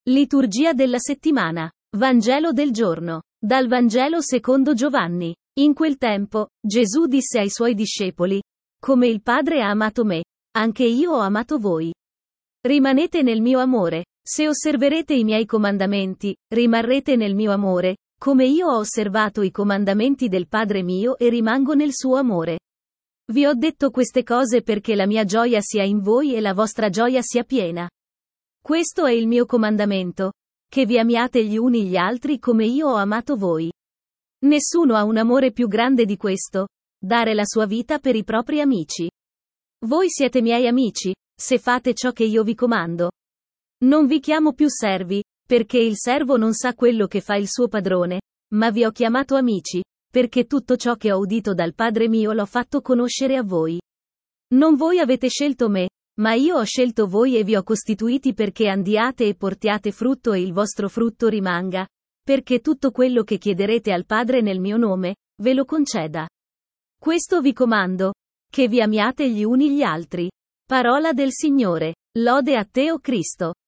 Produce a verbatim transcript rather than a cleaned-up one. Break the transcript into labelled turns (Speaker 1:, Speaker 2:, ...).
Speaker 1: Liturgia della settimana. Vangelo del giorno. Dal Vangelo secondo Giovanni. In quel tempo, Gesù disse ai suoi discepoli: Come il Padre ha amato me, anche io ho amato voi. Rimanete nel mio amore. Se osserverete i miei comandamenti, rimarrete nel mio amore, come io ho osservato i comandamenti del Padre mio e rimango nel suo amore. Vi ho detto queste cose perché la mia gioia sia in voi e la vostra gioia sia piena. Questo è il mio comandamento: che vi amiate gli uni gli altri come io ho amato voi. Nessuno ha un amore più grande di questo, dare la sua vita per i propri amici. Voi siete miei amici, se fate ciò che io vi comando. Non vi chiamo più servi, perché il servo non sa quello che fa il suo padrone, ma vi ho chiamato amici, perché tutto ciò che ho udito dal Padre mio l'ho fatto conoscere a voi. Non voi avete scelto me, ma io ho scelto voi e vi ho costituiti perché andiate e portiate frutto e il vostro frutto rimanga, perché tutto quello che chiederete al Padre nel mio nome, ve lo conceda. Questo vi comando, che vi amiate gli uni gli altri. Parola del Signore. Lode a te, o Cristo.